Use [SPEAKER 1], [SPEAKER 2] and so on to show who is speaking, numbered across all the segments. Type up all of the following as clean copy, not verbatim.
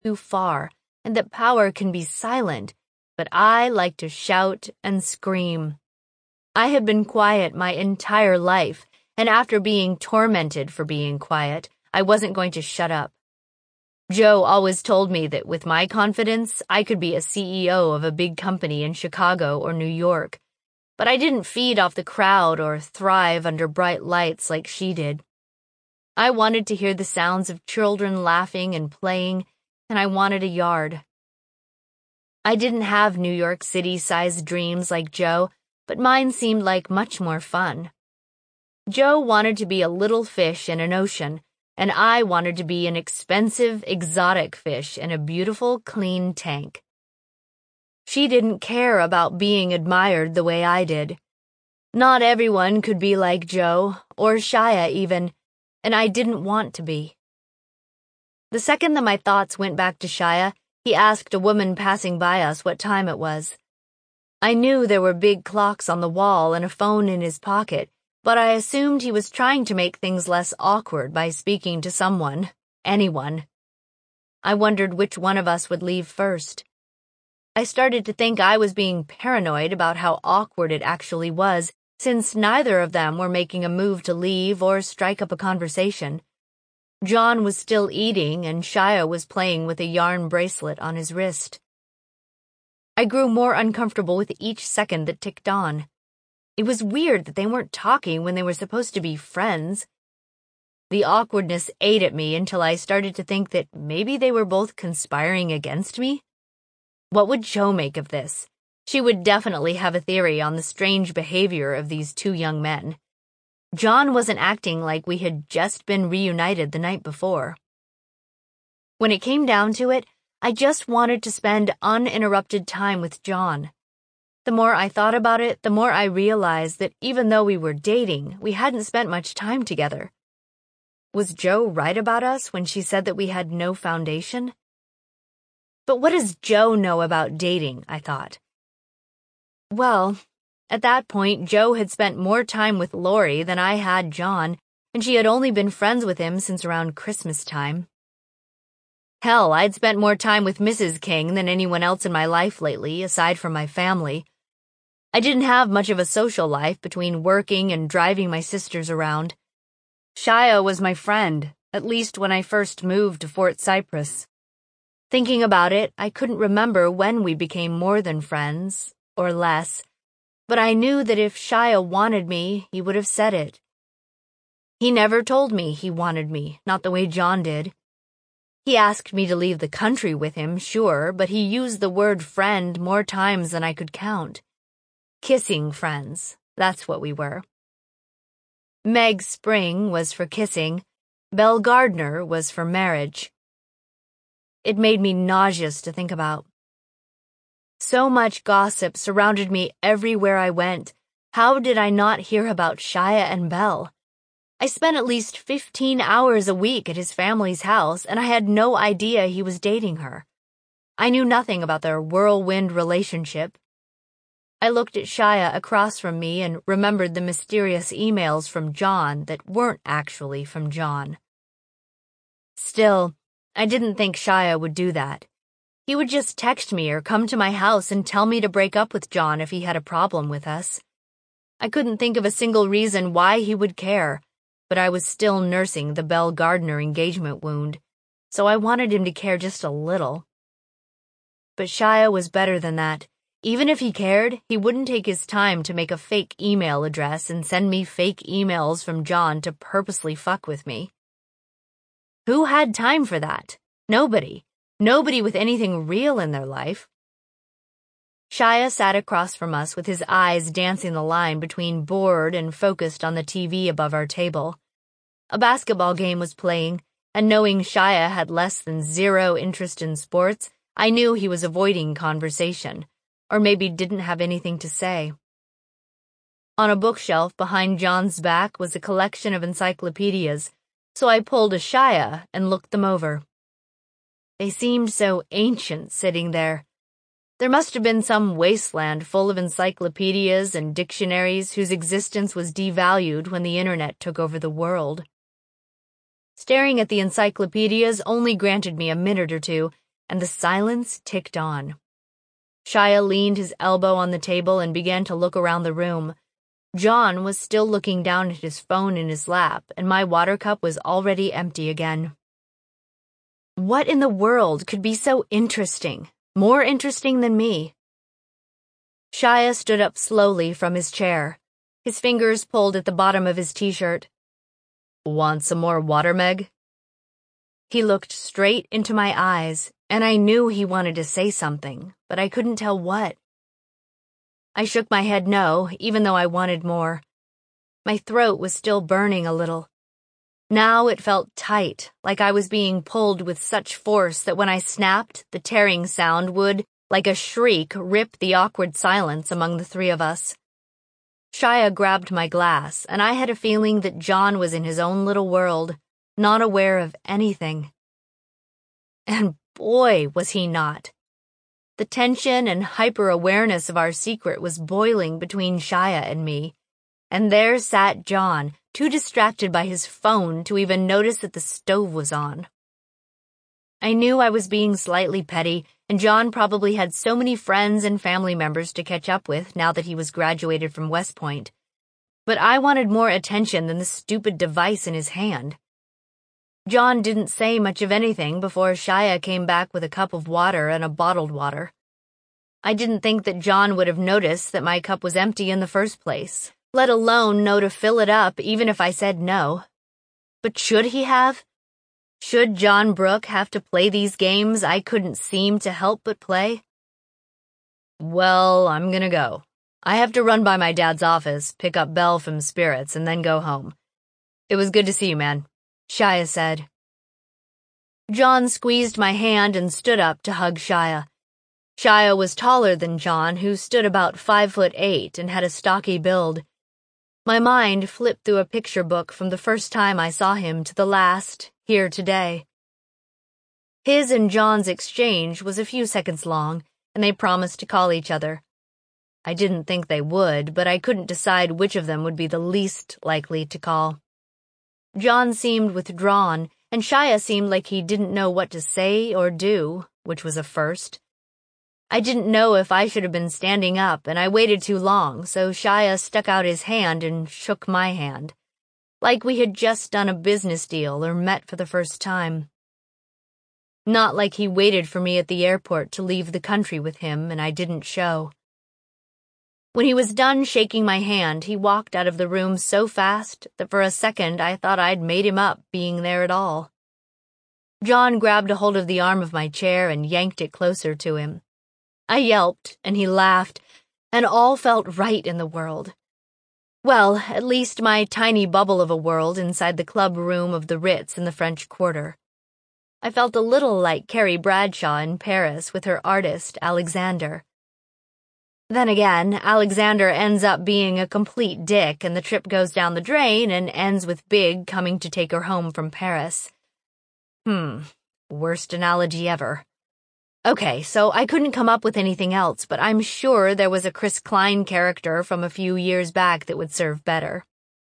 [SPEAKER 1] too far, and that power can be silent, but I like to shout and scream. I had been quiet my entire life, and after being tormented for being quiet, I wasn't going to shut up. Joe always told me that with my confidence, I could be a CEO of a big company in Chicago or New York, but I didn't feed off the crowd or thrive under bright lights like she did. I wanted to hear the sounds of children laughing and playing, and I wanted a yard. I didn't have New York City-sized dreams like Joe, but mine seemed like much more fun. Joe wanted to be a little fish in an ocean, and I wanted to be an expensive, exotic fish in a beautiful, clean tank. She didn't care about being admired the way I did. Not everyone could be like Joe, or Shia even, and I didn't want to be. The second that my thoughts went back to Shia, he asked a woman passing by us what time it was. I knew there were big clocks on the wall and a phone in his pocket, but I assumed he was trying to make things less awkward by speaking to someone, anyone. I wondered which one of us would leave first. I started to think I was being paranoid about how awkward it actually was, since neither of them were making a move to leave or strike up a conversation. John was still eating, and Shia was playing with a yarn bracelet on his wrist. I grew more uncomfortable with each second that ticked on. It was weird that they weren't talking when they were supposed to be friends. The awkwardness ate at me until I started to think that maybe they were both conspiring against me. What would Joe make of this? She would definitely have a theory on the strange behavior of these two young men. John wasn't acting like we had just been reunited the night before. When it came down to it, I just wanted to spend uninterrupted time with John. The more I thought about it, the more I realized that even though we were dating, we hadn't spent much time together. Was Joe right about us when she said that we had no foundation? But what does Joe know about dating, I thought. Well, at that point, Joe had spent more time with Lori than I had John, and she had only been friends with him since around Christmas time. Hell, I'd spent more time with Mrs. King than anyone else in my life lately, aside from my family. I didn't have much of a social life between working and driving my sisters around. Shia was my friend, at least when I first moved to Fort Cypress. Thinking about it, I couldn't remember when we became more than friends, or less, but I knew that if Shia wanted me, he would have said it. He never told me he wanted me, not the way John did. He asked me to leave the country with him, sure, but he used the word friend more times than I could count. Kissing friends, that's what we were. Meg Spring was for kissing, Belle Gardner was for marriage. It made me nauseous to think about. So much gossip surrounded me everywhere I went. How did I not hear about Shia and Belle? I spent at least 15 hours a week at his family's house, and I had no idea he was dating her. I knew nothing about their whirlwind relationship. I looked at Shia across from me and remembered the mysterious emails from John that weren't actually from John. Still, I didn't think Shia would do that. He would just text me or come to my house and tell me to break up with John if he had a problem with us. I couldn't think of a single reason why he would care, but I was still nursing the Belle Gardner engagement wound, so I wanted him to care just a little. But Shia was better than that. Even if he cared, he wouldn't take his time to make a fake email address and send me fake emails from John to purposely fuck with me. Who had time for that? Nobody. Nobody with anything real in their life. Shia sat across from us with his eyes dancing the line between bored and focused on the TV above our table. A basketball game was playing, and knowing Shia had less than zero interest in sports, I knew he was avoiding conversation, or maybe didn't have anything to say. On a bookshelf behind John's back was a collection of encyclopedias, so I pulled a Shia and looked them over. They seemed so ancient sitting there. There must have been some wasteland full of encyclopedias and dictionaries whose existence was devalued when the internet took over the world. Staring at the encyclopedias only granted me a minute or two, and the silence ticked on. Shia leaned his elbow on the table and began to look around the room. John was still looking down at his phone in his lap, and my water cup was already empty again. What in the world could be so interesting, more interesting than me? Shia stood up slowly from his chair. His fingers pulled at the bottom of his t-shirt. Want some more water, Meg? He looked straight into my eyes, and I knew he wanted to say something, but I couldn't tell what. I shook my head no, even though I wanted more. My throat was still burning a little. Now it felt tight, like I was being pulled with such force that when I snapped, the tearing sound would, like a shriek, rip the awkward silence among the three of us. Shia grabbed my glass, and I had a feeling that John was in his own little world, not aware of anything. And boy, was he not. The tension and hyper-awareness of our secret was boiling between Shia and me, and there sat John, too distracted by his phone to even notice that the stove was on. I knew I was being slightly petty, and John probably had so many friends and family members to catch up with now that he was graduated from West Point. But I wanted more attention than the stupid device in his hand. John didn't say much of anything before Shia came back with a cup of water and a bottled water. I didn't think that John would have noticed that my cup was empty in the first place, let alone know to fill it up even if I said no. But should he have? Should John Brooke have to play these games I couldn't seem to help but play? Well, I'm gonna go. I have to run by my dad's office, pick up Belle from Spirits, and then go home. It was good to see you, man, Shia said. John squeezed my hand and stood up to hug Shia. Shia was taller than John, who stood about 5'8" and had a stocky build. My mind flipped through a picture book from the first time I saw him to the last, here today. His and John's exchange was a few seconds long, and they promised to call each other. I didn't think they would, but I couldn't decide which of them would be the least likely to call. John seemed withdrawn, and Shia seemed like he didn't know what to say or do, which was a first. I didn't know if I should have been standing up, and I waited too long, so Shia stuck out his hand and shook my hand, like we had just done a business deal or met for the first time. Not like he waited for me at the airport to leave the country with him and I didn't show. When he was done shaking my hand, he walked out of the room so fast that for a second I thought I'd made him up being there at all. John grabbed a hold of the arm of my chair and yanked it closer to him. I yelped, and he laughed, and all felt right in the world. Well, at least my tiny bubble of a world inside the club room of the Ritz in the French Quarter. I felt a little like Carrie Bradshaw in Paris with her artist, Alexander. Then again, Alexander ends up being a complete dick and the trip goes down the drain and ends with Big coming to take her home from Paris. Worst analogy ever. Okay, so I couldn't come up with anything else, but I'm sure there was a Chris Klein character from a few years back that would serve better.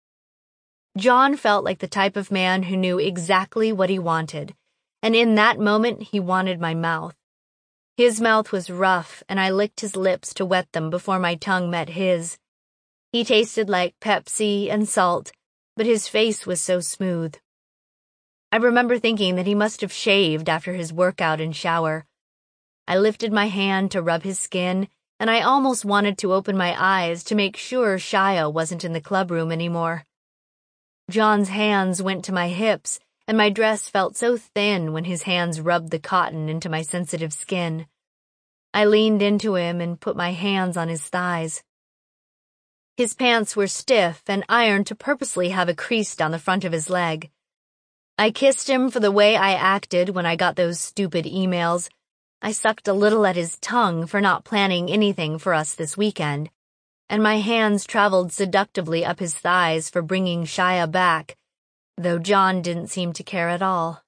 [SPEAKER 1] John felt like the type of man who knew exactly what he wanted, and in that moment he wanted my mouth. His mouth was rough, and I licked his lips to wet them before my tongue met his. He tasted like Pepsi and salt, but his face was so smooth. I remember thinking that he must have shaved after his workout and shower. I lifted my hand to rub his skin, and I almost wanted to open my eyes to make sure Shia wasn't in the clubroom anymore. John's hands went to my hips, and my dress felt so thin when his hands rubbed the cotton into my sensitive skin. I leaned into him and put my hands on his thighs. His pants were stiff and ironed to purposely have a crease down the front of his leg. I kissed him for the way I acted when I got those stupid emails. I sucked a little at his tongue for not planning anything for us this weekend, and my hands traveled seductively up his thighs for bringing Shia back, though John didn't seem to care at all.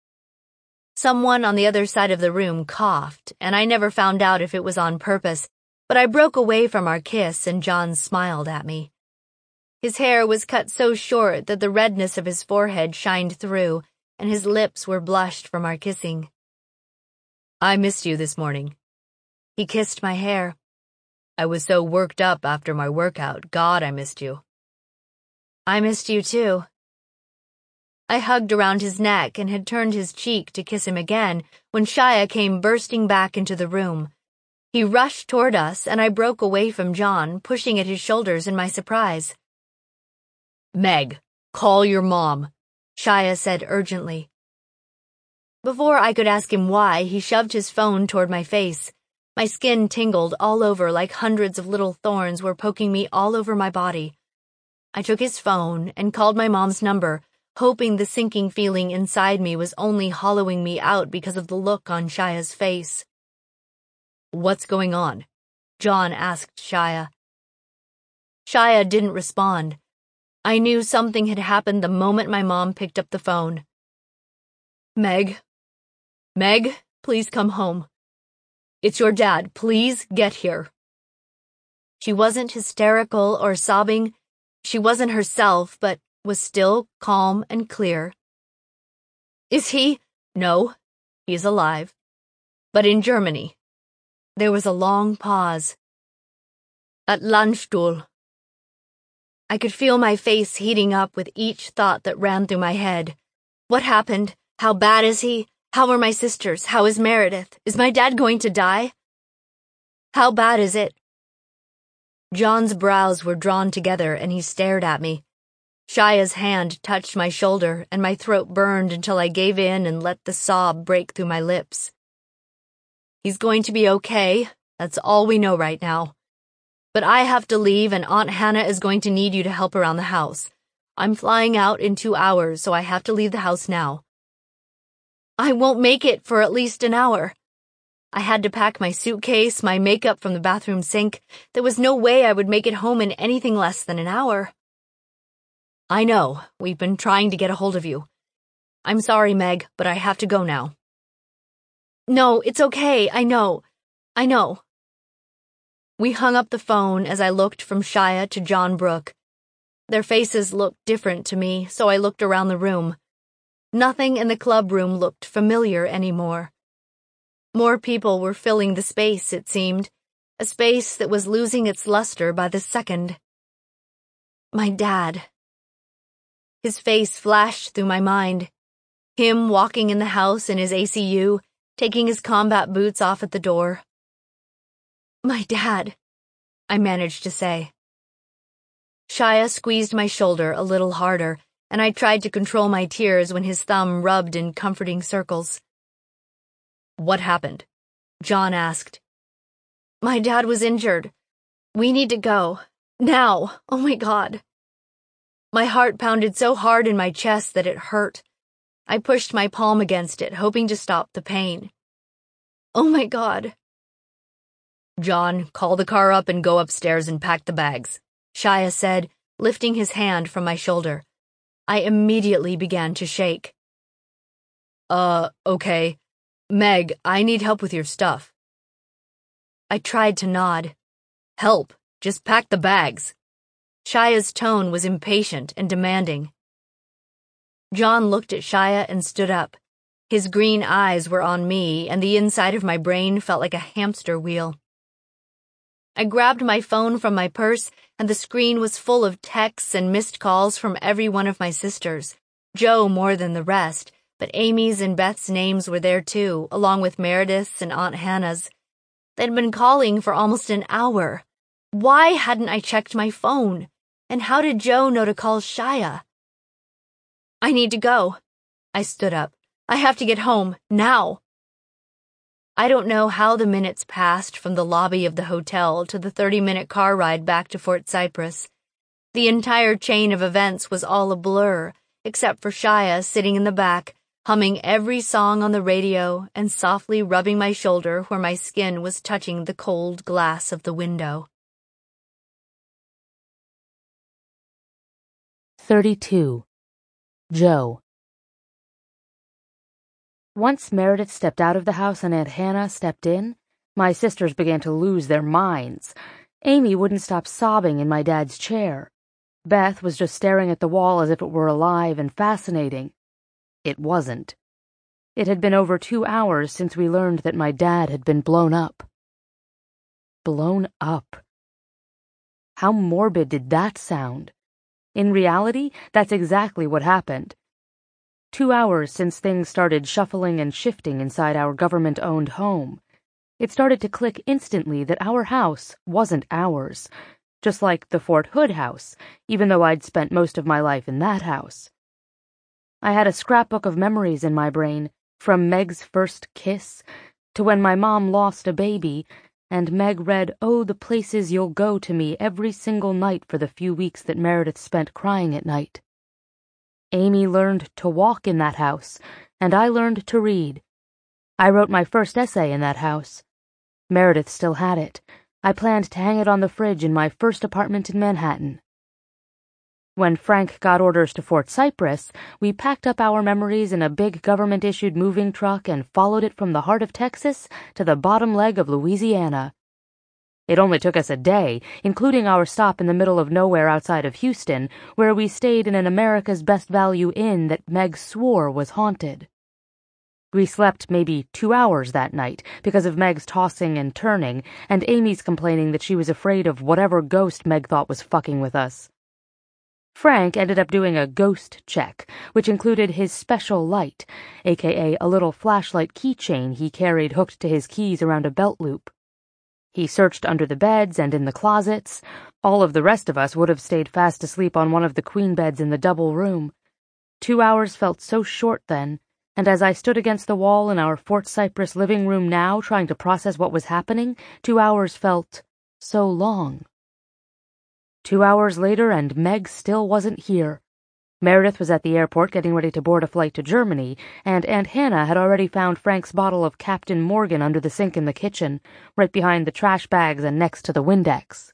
[SPEAKER 1] Someone on the other side of the room coughed, and I never found out if it was on purpose, but I broke away from our kiss and John smiled at me. His hair was cut so short that the redness of his forehead shined through, and his lips were blushed from our kissing. I missed you this morning. He kissed my hair. I was so worked up after my workout. God, I missed you. I missed you too. I hugged around his neck and had turned his cheek to kiss him again when Shia came bursting back into the room. He rushed toward us, and I broke away from John, pushing at his shoulders in my surprise. Meg, call your mom, Shia said urgently. Before I could ask him why, he shoved his phone toward my face. My skin tingled all over like hundreds of little thorns were poking me all over my body. I took his phone and called my mom's number, hoping the sinking feeling inside me was only hollowing me out because of the look on Shia's face. What's going on? John asked Shia. Shia didn't respond. I knew something had happened the moment my mom picked up the phone. Meg, please come home. It's your dad. Please get here. She wasn't hysterical or sobbing. She wasn't herself, but was still calm and clear. Is he? No, he's alive. But in Germany. There was a long pause. At Landstuhl. I could feel my face heating up with each thought that ran through my head. What happened? How bad is he? How are my sisters? How is Meredith? Is my dad going to die? How bad is it? John's brows were drawn together and he stared at me. Shia's hand touched my shoulder and my throat burned until I gave in and let the sob break through my lips. He's going to be okay. That's all we know right now. But I have to leave and Aunt Hannah is going to need you to help around the house. I'm flying out in 2 hours, so I have to leave the house now. I won't make it for at least an hour. I had to pack my suitcase, my makeup from the bathroom sink. There was no way I would make it home in anything less than an hour. I know. We've been trying to get a hold of you. I'm sorry, Meg, but I have to go now. No, it's okay. I know. We hung up the phone as I looked from Shia to John Brooke. Their faces looked different to me, so I looked around the room. Nothing in the club room looked familiar anymore. More people were filling the space, it seemed, a space that was losing its luster by the second. My dad. His face flashed through my mind. Him walking in the house in his ACU, taking his combat boots off at the door. My dad, I managed to say. Shia squeezed my shoulder a little harder, and I tried to control my tears when his thumb rubbed in comforting circles. What happened? John asked. My dad was injured. We need to go. Now. Oh my God. My heart pounded so hard in my chest that it hurt. I pushed my palm against it, hoping to stop the pain. Oh my God. John, call the car up and go upstairs and pack the bags, Shia said, lifting his hand from my shoulder. I immediately began to shake. Okay. Meg, I need help with your stuff. I tried to nod. Help, just pack the bags. Shia's tone was impatient and demanding. John looked at Shia and stood up. His green eyes were on me, and the inside of my brain felt like a hamster wheel. I grabbed my phone from my purse, and the screen was full of texts and missed calls from every one of my sisters. Joe more than the rest, but Amy's and Beth's names were there too, along with Meredith's and Aunt Hannah's. They'd been calling for almost an hour. Why hadn't I checked my phone? And how did Joe know to call Shia? I need to go. I stood up. I have to get home, now. I don't know how the minutes passed from the lobby of the hotel to the 30-minute car ride back to Fort Cypress. The entire chain of events was all a blur, except for Shia sitting in the back, humming every song on the radio and softly rubbing my shoulder where my skin was touching the cold glass of the window.
[SPEAKER 2] 32. Joe. Once Meredith stepped out of the house and Aunt Hannah stepped in, my sisters began to lose their minds. Amy wouldn't stop sobbing in my dad's chair. Beth was just staring at the wall as if it were alive and fascinating. It wasn't. It had been over 2 hours since we learned that my dad had been blown up. Blown up. How morbid did that sound? In reality, that's exactly what happened. 2 hours since things started shuffling and shifting inside our government-owned home. It started to click instantly that our house wasn't ours, just like the Fort Hood house, even though I'd spent most of my life in that house. I had a scrapbook of memories in my brain, from Meg's first kiss to when my mom lost a baby, and Meg read, "Oh, the places you'll go" to me every single night for the few weeks that Meredith spent crying at night. Amy learned to walk in that house, and I learned to read. I wrote my first essay in that house. Meredith still had it. I planned to hang it on the fridge in my first apartment in Manhattan. When Frank got orders to Fort Cypress, we packed up our memories in a big government-issued moving truck and followed it from the heart of Texas to the bottom leg of Louisiana. It only took us a day, including our stop in the middle of nowhere outside of Houston, where we stayed in an America's Best Value inn that Meg swore was haunted. We slept maybe 2 hours that night because of Meg's tossing and turning, and Amy's complaining that she was afraid of whatever ghost Meg thought was fucking with us. Frank ended up doing a ghost check, which included his special light, aka a little flashlight keychain he carried hooked to his keys around a belt loop. He searched under the beds and in the closets. All of the rest of us would have stayed fast asleep on one of the queen beds in the double room. 2 hours felt so short then, and as I stood against the wall in our Fort Cypress living room now trying to process what was happening, 2 hours felt so long. 2 hours later, and Meg still wasn't here. Meredith was at the airport getting ready to board a flight to Germany, and Aunt Hannah had already found Frank's bottle of Captain Morgan under the sink in the kitchen, right behind the trash bags and next to the Windex.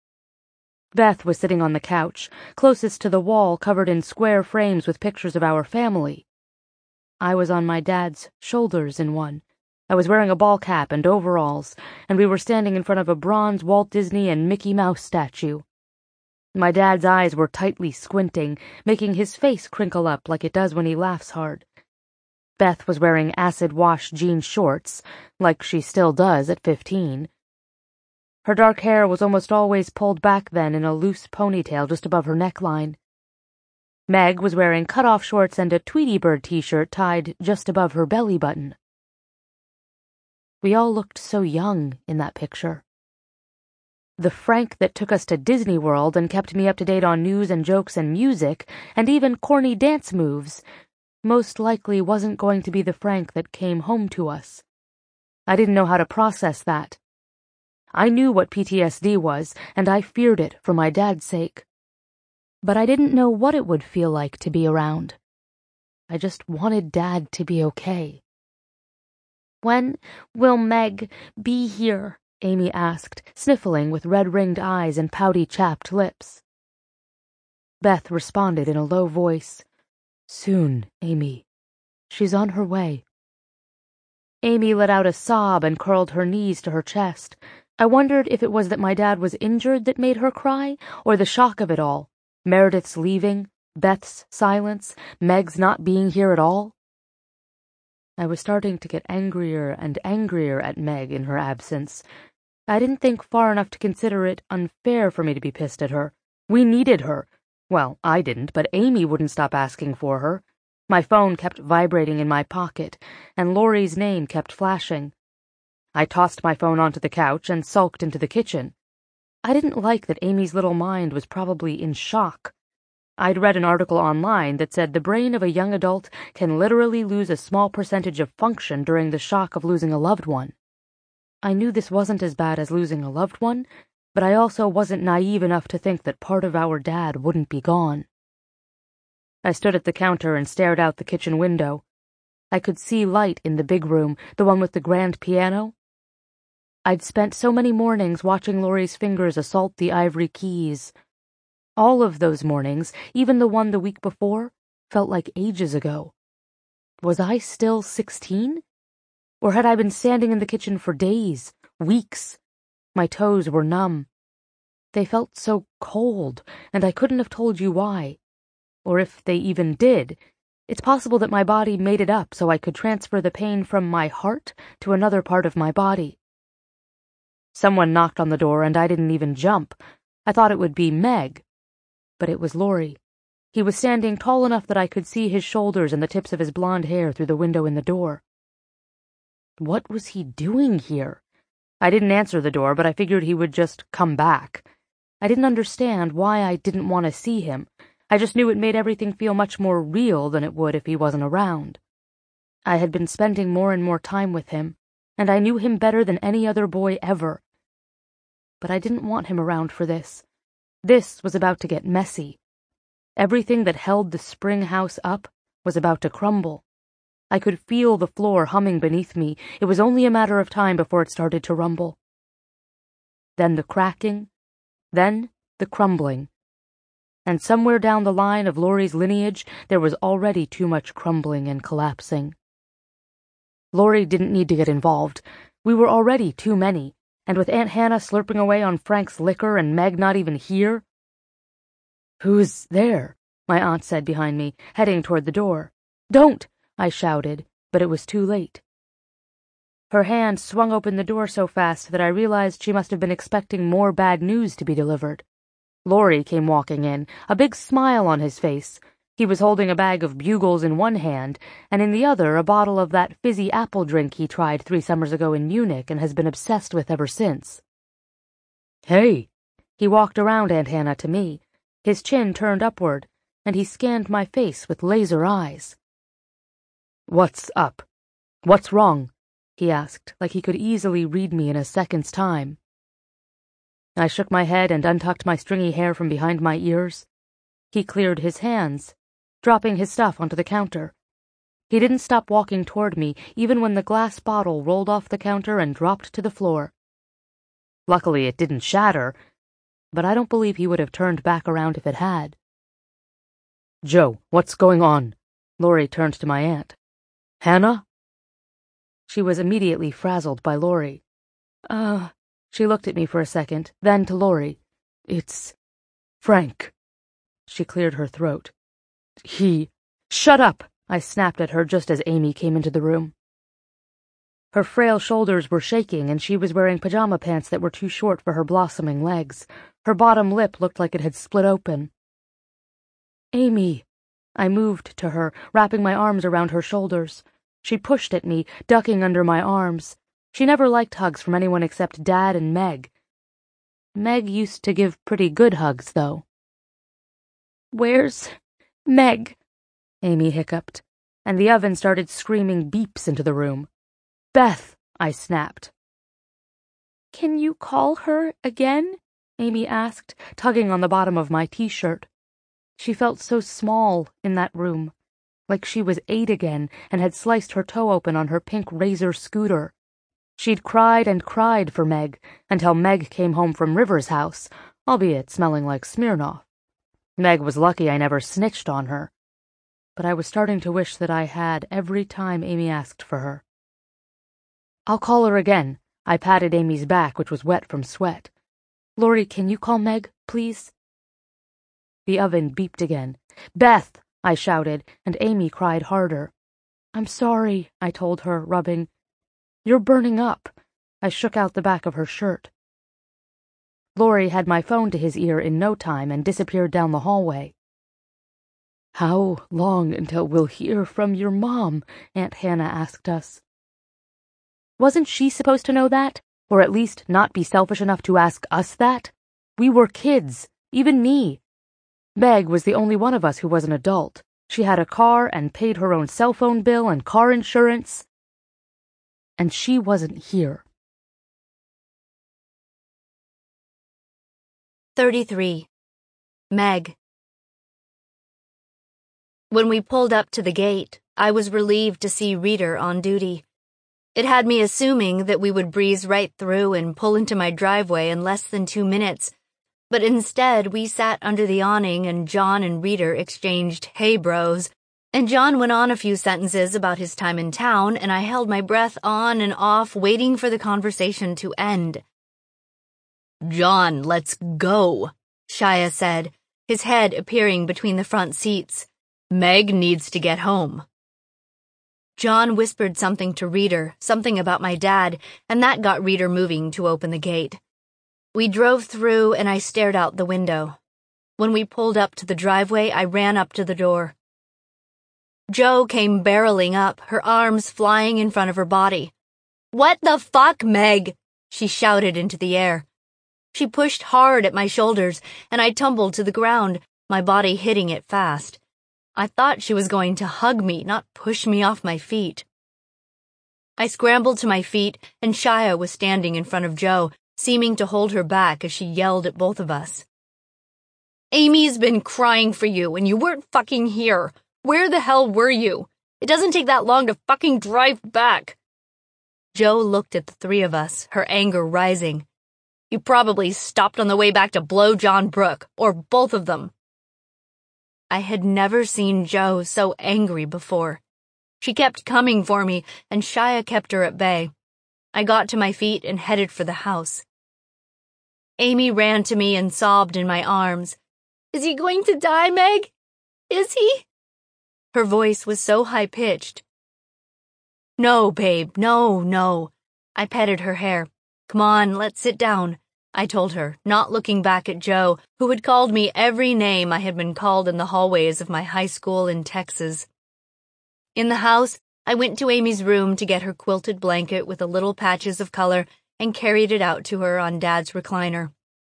[SPEAKER 2] Beth was sitting on the couch, closest to the wall covered in square frames with pictures of our family. I was on my dad's shoulders in one. I was wearing a ball cap and overalls, and we were standing in front of a bronze Walt Disney and Mickey Mouse statue. My dad's eyes were tightly squinting, making his face crinkle up like it does when he laughs hard. Beth was wearing acid-wash jean shorts, like she still does at 15. Her dark hair was almost always pulled back then in a loose ponytail just above her neckline. Meg was wearing cut-off shorts and a Tweety Bird t-shirt tied just above her belly button. We all looked so young in that picture. The Frank that took us to Disney World and kept me up to date on news and jokes and music, and even corny dance moves, most likely wasn't going to be the Frank that came home to us. I didn't know how to process that. I knew what PTSD was, and I feared it for my dad's sake. But I didn't know what it would feel like to be around. I just wanted Dad to be okay. "When will Meg be here?" Amy asked, sniffling with red-ringed eyes and pouty chapped lips. Beth responded in a low voice, "Soon, Amy. She's on her way." Amy let out a sob and curled her knees to her chest. I wondered if it was that my dad was injured that made her cry, or the shock of it all. Meredith's leaving, Beth's silence, Meg's not being here at all. I was starting to get angrier and angrier at Meg in her absence. I didn't think far enough to consider it unfair for me to be pissed at her. We needed her. Well, I didn't, but Amy wouldn't stop asking for her. My phone kept vibrating in my pocket, and Laurie's name kept flashing. I tossed my phone onto the couch and sulked into the kitchen. I didn't like that Amy's little mind was probably in shock. I'd read an article online that said the brain of a young adult can literally lose a small percentage of function during the shock of losing a loved one. I knew this wasn't as bad as losing a loved one, but I also wasn't naive enough to think that part of our dad wouldn't be gone. I stood at the counter and stared out the kitchen window. I could see light in the big room, the one with the grand piano. I'd spent so many mornings watching Laurie's fingers assault the ivory keys. All of those mornings, even the one the week before, felt like ages ago. Was I still 16? Or had I been standing in the kitchen for days, weeks? My toes were numb. They felt so cold, and I couldn't have told you why. Or if they even did, It's possible that my body made it up so I could transfer the pain from my heart to another part of my body. Someone knocked on the door and I didn't even jump. I thought it would be Meg. But it was Laurie. He was standing tall enough that I could see his shoulders and the tips of his blonde hair through the window in the door. What was he doing here? I didn't answer the door, but I figured he would just come back. I didn't understand why I didn't want to see him. I just knew it made everything feel much more real than it would if he wasn't around. I had been spending more and more time with him, and I knew him better than any other boy ever. But I didn't want him around for this. This was about to get messy. Everything that held the spring house up was about to crumble. I could feel the floor humming beneath me. It was only a matter of time before it started to rumble. Then the cracking, then the crumbling. And somewhere down the line of Laurie's lineage, there was already too much crumbling and collapsing. Laurie didn't need to get involved. We were already too many, and with Aunt Hannah slurping away on Frank's liquor and Meg not even here. "Who's there?" my aunt said behind me, heading toward the door. "Don't!" I shouted, but it was too late. Her hand swung open the door so fast that I realized she must have been expecting more bad news to be delivered. Laurie came walking in, a big smile on his face. He was holding a bag of Bugles in one hand, and in the other a bottle of that fizzy apple drink he tried 3 summers ago in Munich and has been obsessed with ever since. "Hey!" He walked around Aunt Hannah to me, his chin turned upward, and he scanned my face with laser eyes. "What's up? What's wrong?" he asked, like he could easily read me in a second's time. I shook my head and untucked my stringy hair from behind my ears. He cleared his hands, dropping his stuff onto the counter. He didn't stop walking toward me, even when the glass bottle rolled off the counter and dropped to the floor. Luckily, it didn't shatter, but I don't believe he would have turned back around if it had. "Joe, what's going on?" Laurie turned to my aunt. "Hannah?" She was immediately frazzled by Laurie. She looked at me for a second, then to Laurie. "It's Frank." She cleared her throat. "Shut up!" I snapped at her just as Amy came into the room. Her frail shoulders were shaking, and she was wearing pajama pants that were too short for her blossoming legs. Her bottom lip looked like it had split open. "Amy." I moved to her, wrapping my arms around her shoulders. She pushed at me, ducking under my arms. She never liked hugs from anyone except Dad and Meg. Meg used to give pretty good hugs, though. "Where's Meg?" Amy hiccuped, and the oven started screaming beeps into the room. "Beth," I snapped. "Can you call her again?" Amy asked, tugging on the bottom of my t-shirt. She felt so small in that room, like she was 8 again and had sliced her toe open on her pink Razor scooter. She'd cried and cried for Meg until Meg came home from River's house, albeit smelling like Smirnoff. Meg was lucky I never snitched on her, but I was starting to wish that I had every time Amy asked for her. "I'll call her again." I patted Amy's back, which was wet from sweat. "Laurie, can you call Meg, please?" The oven beeped again. "Beth!" I shouted, and Amy cried harder. "I'm sorry," I told her, rubbing. "You're burning up." I shook out the back of her shirt. Laurie had my phone to his ear in no time and disappeared down the hallway. "How long until we'll hear from your mom?" Aunt Hannah asked us. Wasn't she supposed to know that? Or at least not be selfish enough to ask us that? We were kids, even me. Meg was the only one of us who was an adult. She had a car and paid her own cell phone bill and car insurance. And she wasn't here.
[SPEAKER 1] 33. Meg. When we pulled up to the gate, I was relieved to see Reader on duty. It had me assuming that we would breeze right through and pull into my driveway in less than 2 minutes, but instead we sat under the awning and John and Reader exchanged "Hey bros," and John went on a few sentences about his time in town, and I held my breath on and off waiting for the conversation to end. "John, let's go," Shia said, his head appearing between the front seats. Meg needs to get home. John whispered something to Reader, something about my dad, and that got Reader moving to open the gate. We drove through and I stared out the window. When we pulled up to the driveway, I ran up to the door. Jo came barreling up, her arms flying in front of her body. "What the fuck, Meg?" she shouted into the air. She pushed hard at my shoulders, and I tumbled to the ground, my body hitting it fast. I thought she was going to hug me, not push me off my feet. I scrambled to my feet, and Shia was standing in front of Jo, seeming to hold her back as she yelled at both of us. "Amy's been crying for you, and you weren't fucking here. Where the hell were you? It doesn't take that long to fucking drive back." Jo looked at the three of us, her anger rising. "You probably stopped on the way back to blow John Brooke, or both of them." I had never seen Jo so angry before. She kept coming for me, and Shia kept her at bay. I got to my feet and headed for the house. Amy ran to me and sobbed in my arms. "Is he going to die, Meg? Is he?" Her voice was so high-pitched. "No, babe, no. I petted her hair. "Come on, let's sit down," I told her, not looking back at Jo, who had called me every name I had been called in the hallways of my high school in Texas. In the house, I went to Amy's room to get her quilted blanket with the little patches of color and carried it out to her on Dad's recliner.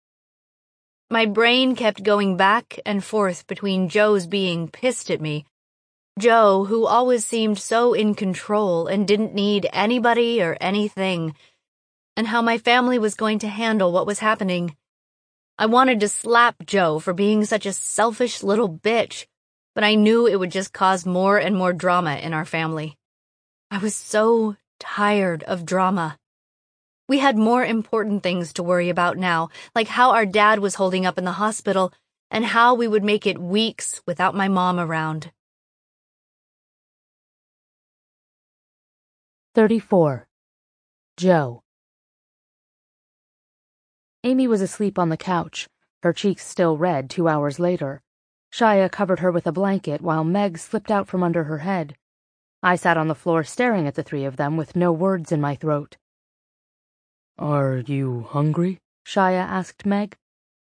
[SPEAKER 1] My brain kept going back and forth between Jo's being pissed at me, Jo, who always seemed so in control and didn't need anybody or anything, and how my family was going to handle what was happening. I wanted to slap Jo for being such a selfish little bitch, but I knew it would just cause more and more drama in our family. I was so tired of drama. We had more important things to worry about now, like how our dad was holding up in the hospital and how we would make it weeks without my mom around.
[SPEAKER 2] 34. Jo. Amy was asleep on the couch, her cheeks still red 2 hours later. Shia covered her with a blanket while Meg slipped out from under her head. I sat on the floor staring at the three of them with no words in my throat. "Are you hungry?" Shia asked Meg.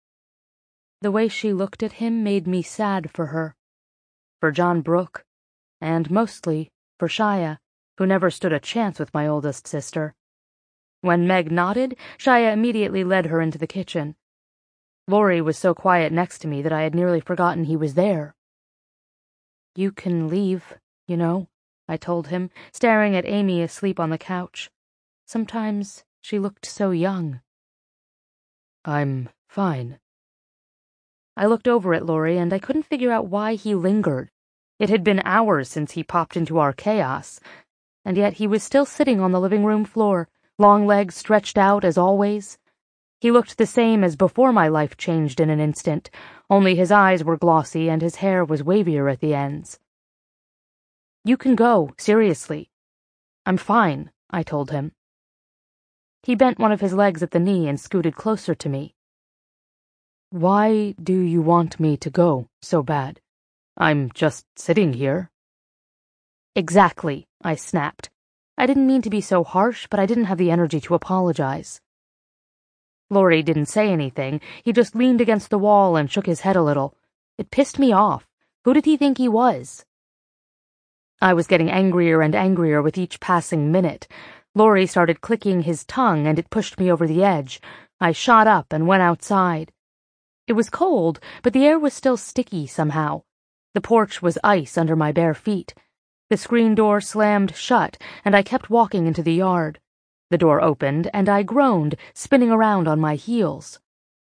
[SPEAKER 2] The way she looked at him made me sad for her. For John Brooke, and mostly for Shia, who never stood a chance with my oldest sister. When Meg nodded, Shia immediately led her into the kitchen. Laurie was so quiet next to me that I had nearly forgotten he was there. "You can leave, you know," I told him, staring at Amy asleep on the couch. Sometimes she looked so young. "I'm fine." I looked over at Laurie and I couldn't figure out why he lingered. It had been hours since he popped into our chaos, and yet he was still sitting on the living room floor, long legs stretched out as always. He looked the same as before my life changed in an instant, only his eyes were glossy and his hair was wavier at the ends. "You can go, seriously." "I'm fine," I told him. He bent one of his legs at the knee and scooted closer to me. "Why do you want me to go so bad? I'm just sitting here." "Exactly," I snapped. I didn't mean to be so harsh, but I didn't have the energy to apologize. Laurie didn't say anything. He just leaned against the wall and shook his head a little. It pissed me off. Who did he think he was? I was getting angrier and angrier with each passing minute. Laurie started clicking his tongue, and it pushed me over the edge. I shot up and went outside. It was cold, but the air was still sticky somehow. The porch was ice under my bare feet. The screen door slammed shut, and I kept walking into the yard. The door opened, and I groaned, spinning around on my heels.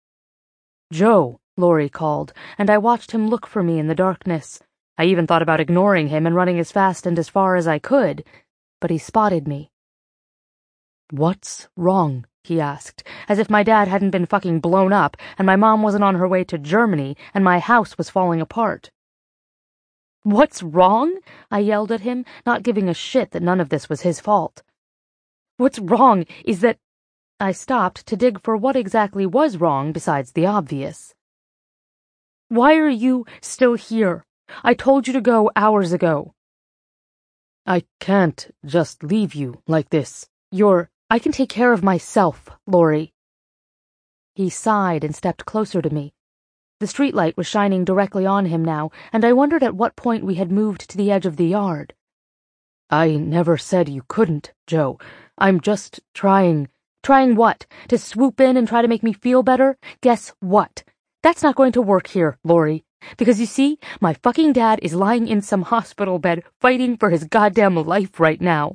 [SPEAKER 2] "Jo," Laurie called, and I watched him look for me in the darkness. I even thought about ignoring him and running as fast and as far as I could, but he spotted me. "What's wrong?" he asked, as if my dad hadn't been fucking blown up and my mom wasn't on her way to Germany and my house was falling apart. "What's wrong?" I yelled at him, not giving a shit that none of this was his fault. "What's wrong is that—" I stopped to dig for what exactly was wrong besides the obvious. "Why are you still here? I told you to go hours ago. I can't just leave you like this. I can take care of myself, Lori. He sighed and stepped closer to me. The streetlight was shining directly on him now, and I wondered at what point we had moved to the edge of the yard. I never said you couldn't, Joe. I'm just trying. Trying what? To swoop in and try to make me feel better? Guess what? That's not going to work here, Lori. Because you see, my fucking dad is lying in some hospital bed fighting for his goddamn life right now.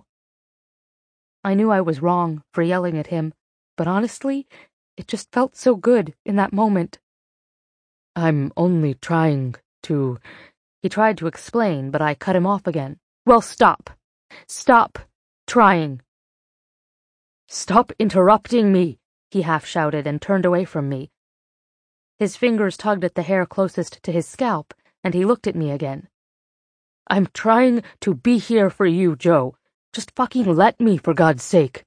[SPEAKER 2] I knew I was wrong for yelling at him, but honestly, it just felt so good in that moment. I'm only trying to... He tried to explain, but I cut him off again. Well, stop. Stop trying. Stop interrupting me, he half shouted and turned away from me. His fingers tugged at the hair closest to his scalp, and he looked at me again. I'm trying to be here for you, Joe. Just fucking let me, for God's sake.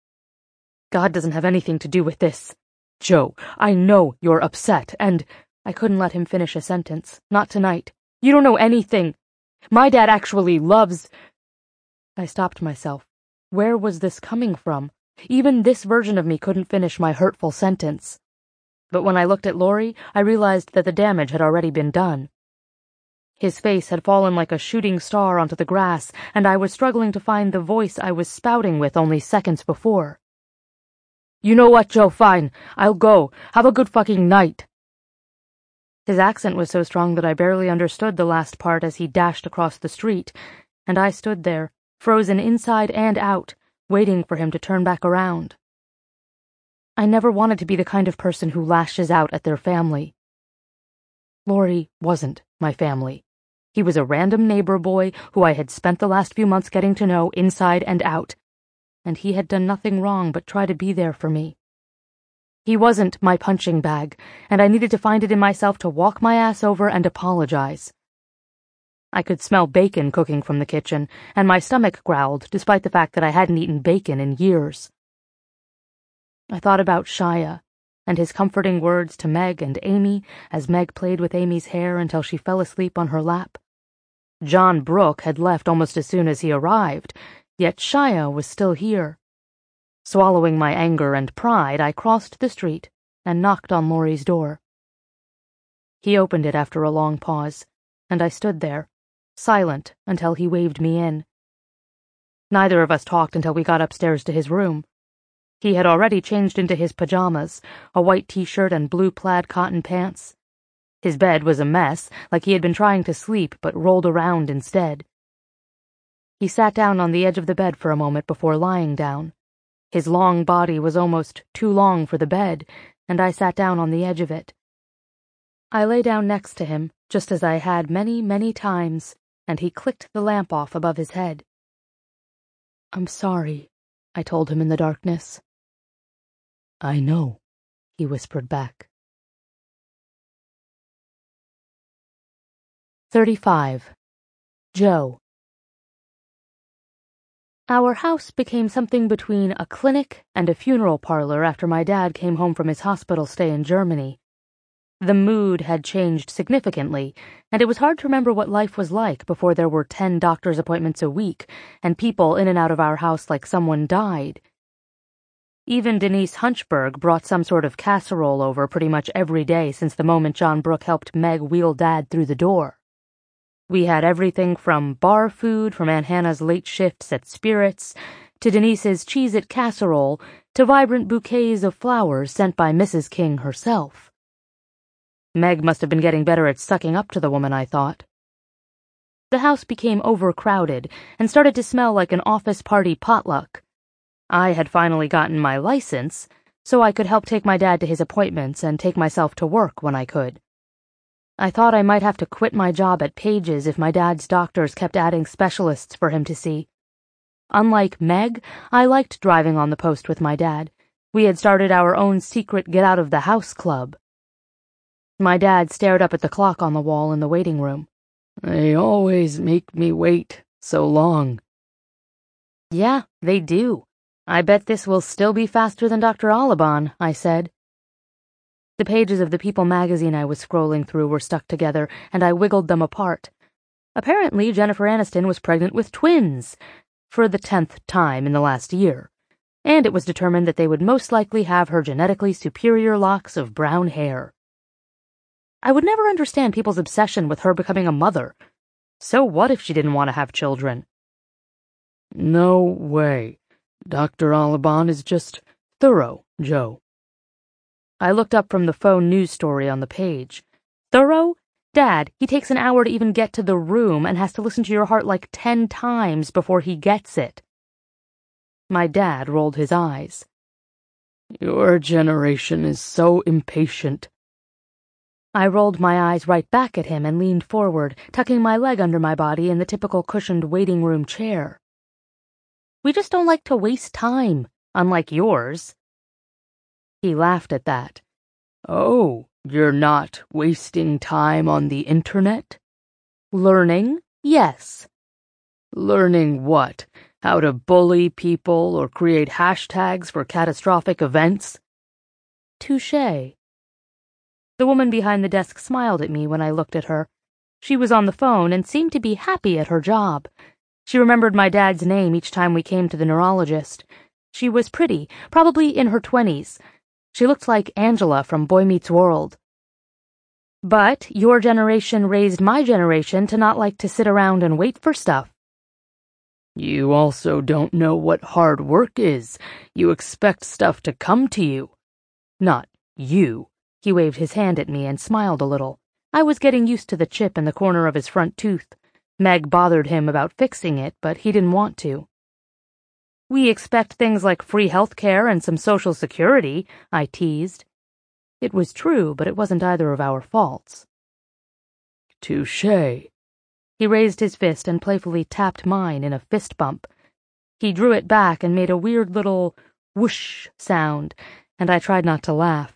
[SPEAKER 2] God doesn't have anything to do with this. Joe, I know you're upset, and... I couldn't let him finish a sentence. Not tonight. You don't know anything. My dad actually loves... I stopped myself. Where was this coming from? Even this version of me couldn't finish my hurtful sentence. But when I looked at Lori, I realized that the damage had already been done. His face had fallen like a shooting star onto the grass, and I was struggling to find the voice I was spouting with only seconds before. You know what, Joe, fine. I'll go. Have a good fucking night. His accent was so strong that I barely understood the last part as he dashed across the street, and I stood there, frozen inside and out, waiting for him to turn back around. I never wanted to be the kind of person who lashes out at their family. Lori wasn't my family. He was a random neighbor boy who I had spent the last few months getting to know inside and out, and he had done nothing wrong but try to be there for me. He wasn't my punching bag, and I needed to find it in myself to walk my ass over and apologize. I could smell bacon cooking from the kitchen, and my stomach growled despite the fact that I hadn't eaten bacon in years. I thought about Shia, and his comforting words to Meg and Amy as Meg played with Amy's hair until she fell asleep on her lap. John Brooke had left almost as soon as he arrived, yet Shia was still here. Swallowing my anger and pride, I crossed the street and knocked on Lori's door. He opened it after a long pause, and I stood there, silent until he waved me in. Neither of us talked until we got upstairs to his room. He had already changed into his pajamas, a white t-shirt and blue plaid cotton pants. His bed was a mess, like he had been trying to sleep but rolled around instead. He sat down on the edge of the bed for a moment before lying down. His long body was almost too long for the bed, and I sat down on the edge of it. I lay down next to him, just as I had many, many times, and he clicked the lamp off above his head. I'm sorry, I told him in the darkness. I know, he whispered back. 35. Joe. Our house became something between a clinic and a funeral parlor after my dad came home from his hospital stay in Germany. The mood had changed significantly, and it was hard to remember what life was like before there were 10 doctor's appointments a week and people in and out of our house like someone died. Even Denise Hunchberg brought some sort of casserole over pretty much every day since the moment John Brooke helped Meg wheel Dad through the door. We had everything from bar food from Aunt Hannah's late shifts at Spirits, to Denise's Cheez-It casserole, to vibrant bouquets of flowers sent by Mrs. King herself. Meg must have been getting better at sucking up to the woman, I thought. The house became overcrowded and started to smell like an office party potluck. I had finally gotten my license, so I could help take my dad to his appointments and take myself to work when I could. I thought I might have to quit my job at Page's if my dad's doctors kept adding specialists for him to see. Unlike Meg, I liked driving on the post with my dad. We had started our own secret get-out-of-the-house club. My dad stared up at the clock on the wall in the waiting room. They always make me wait so long. Yeah, they do. I bet this will still be faster than Dr. Alban, I said. The pages of the People magazine I was scrolling through were stuck together, and I wiggled them apart, Apparently, Jennifer Aniston was pregnant with twins, for the 10th time in the last year, and it was determined that they would most likely have her genetically superior locks of brown hair. I would never understand people's obsession with her becoming a mother. So what if she didn't want to have children?
[SPEAKER 3] No way. Dr. Alban is just thorough, Joe.
[SPEAKER 2] I looked up from the phone news story on the page. Thorough? Dad, he takes an hour to even get to the room and has to listen to your heart like 10 times before he gets it. My dad rolled his eyes.
[SPEAKER 3] Your generation is so impatient.
[SPEAKER 2] I rolled my eyes right back at him and leaned forward, tucking my leg under my body in the typical cushioned waiting room chair. We just don't like to waste time, unlike yours. He laughed at that.
[SPEAKER 3] Oh, you're not wasting time on the internet?
[SPEAKER 2] Learning? Yes.
[SPEAKER 3] Learning what? How to bully people or create hashtags for catastrophic events?
[SPEAKER 2] Touché. The woman behind the desk smiled at me when I looked at her. She was on the phone and seemed to be happy at her job. She remembered my dad's name each time we came to the neurologist. She was pretty, probably in her 20s. She looked like Angela from Boy Meets World. But your generation raised my generation to not like to sit around and wait for stuff.
[SPEAKER 3] You also don't know what hard work is. You expect stuff to come to you. Not you.
[SPEAKER 2] He waved his hand at me and smiled a little. I was getting used to the chip in the corner of his front tooth. Meg bothered him about fixing it, but he didn't want to. We expect things like free health care and some social security, I teased. It was true, but it wasn't either of our faults.
[SPEAKER 3] Touché.
[SPEAKER 2] He raised his fist and playfully tapped mine in a fist bump. He drew it back and made a weird little whoosh sound, and I tried not to laugh.